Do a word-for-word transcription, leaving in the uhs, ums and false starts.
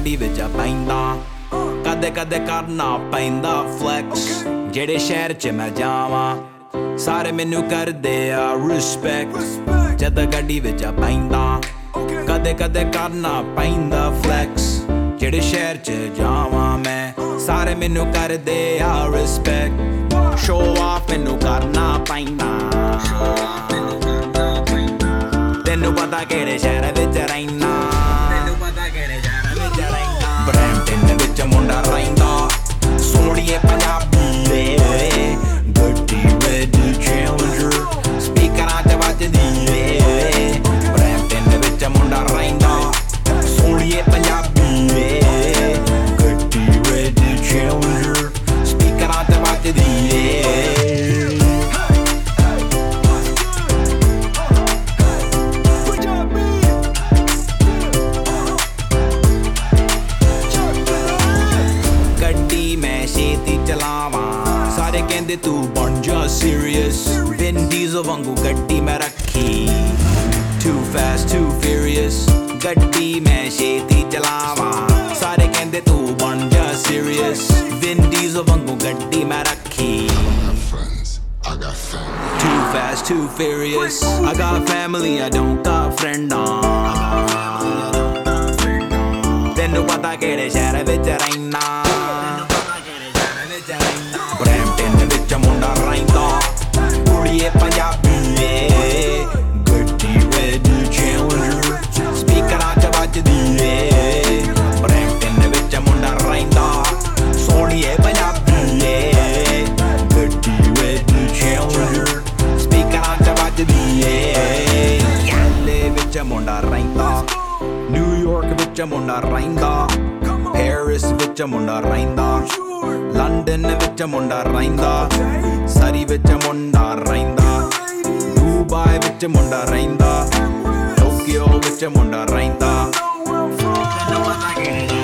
ਗੱਡੀ ਵਿੱਚ ਪੈਂਦਾ ਕਦੇ ਕਦੇ ਕਰਨਾ ਪੈਂਦਾ ਫਲੈਕਸ ਜਿਹੜੇ ਸ਼ਹਿਰ 'ਚ ਮੈਂ ਜਾਵਾਂ ਸਾਰੇ ਮੈਨੂੰ ਕਰਦੇ ਆ ਰਿਸਪੈਕਟ ਜਦ ਗੱਡੀ ਵਿੱਚ ਪੈਂਦਾ ਕਦੇ ਕਦੇ ਕਰਨਾ ਪੈਂਦਾ ਫਲੈਕਸ ਜਿਹੜੇ ਸ਼ਹਿਰ 'ਚ ਜਾਵਾਂ ਮੈਂ ਸਾਰੇ ਮੈਨੂੰ ਕਰਦੇ ਆ ਰਿਸਪੈਕਟ ਸ਼ੋ ਆਫ ਮੈਨੂੰ ਕਰਨਾ ਪੈਂਦਾ ਤੈਨੂੰ ਪਤਾ ਕਿਹੜੇ ਸ਼ਹਿਰ ਵਿੱਚ ਰਹਿਣਾ ਤੈਨੂੰ ਪਤਾ ਕਿਹੜੇ ਸ਼ਹਿਰ ਵਿੱਚ ਰਹਿਣਾ ਬਰੈਂਪਟਨ ਵਿੱਚ ਮੁੰਡਾ ਰਹਿੰਦਾ ਸੋਹਣੀਏ ਪੰਜਾਬੀ ਏ ਗੱਡੀ ਰੈਡ ਚੈਲੰਜਰ ਸਪੀਕਰਾਂ 'ਚ ਵੱਜਦੀ ਏ ਬਰੈਂਪਟਨ ਵਿੱਚ ਮੁੰਡਾ ਰਹਿੰਦਾ ਸੋਹਣੀਏ ਪੰਜਾਬੀ ਏ ਗੱਡੀ ਰੈਡ ਚੈਲੰਜਰ ਸਪੀਕਰਾਂ 'ਚ ਵੱਜਦੀ ਏ ਸਾਰੇ ਕਹਿੰਦੇ ਤੂੰ ਬਣ ਜਾ serious Vin Diesel ਵਾਂਗੂ ਗੱਡੀ ਮੈਂ ਰੱਖੀ Too fast, too furious ਗੱਡੀ ਮੈਂ ਛੇਤੀ ਚਲਾਵਾਂ ਸਾਰੇ ਕਹਿੰਦੇ ਤੂੰ ਬਣ ਜਾ serious Vin Diesel ਵਾਂਗੂ ਗੱਡੀ ਮੈਂ ਰੱਖੀ Too fast, too furious I got family, I don't got friend on ਤੈਨੂੰ ਪਤਾ ਕਿਹੜੇ ਸ਼ਹਿਰ ਵਿੱਚ ਰਹਿਣਾ ਬਰੈਂਪਟਨ ਵਿੱਚ ਮੁੰਡਾ ਰਹਿੰਦਾ ਕੁੜੀਏ ਪੰਜਾਬੀ ਏ ਗੱਡੀ ਰੈਡ ਚੈਲੰਜਰ ਸਪੀਕਰਾਂ 'ਚ ਵੱਜਦੀ ਏ ਬਰੈਂਪਟਨ ਵਿੱਚ ਮੁੰਡਾ ਰਹਿੰਦਾ ਸੋਹਣੀਏ ਪੰਜਾਬੀ ਏ ਗੱਡੀ ਰੈਡ ਚੈਲੰਜਰ ਸਪੀਕਰਾਂ 'ਚ ਵੱਜਦੀ ਏ ਐਲੇ ਵਿੱਚ ਮੁੰਡਾ ਰਹਿੰਦਾ ਨਿਊਯਾਰਕ ਵਿੱਚ ਮੁੰਡਾ ਰਹਿੰਦਾ ਪੈਰਿਸ ਵਿੱਚ ਮੁੰਡਾ ਰਹਿੰਦਾ ਲੰਡਨ ਵਿੱਚ ਮੁੰਡਾ ਰਹਿੰਦਾ ਸਰੀ ਵਿੱਚ ਮੁੰਡਾ ਰਹਿੰਦਾ ਦੁਬਈ ਵਿੱਚ ਮੁੰਡਾ ਰਹਿੰਦਾ ਟੋਕੀਓ ਵਿੱਚ ਮੁੰਡਾ ਰਹਿੰਦਾ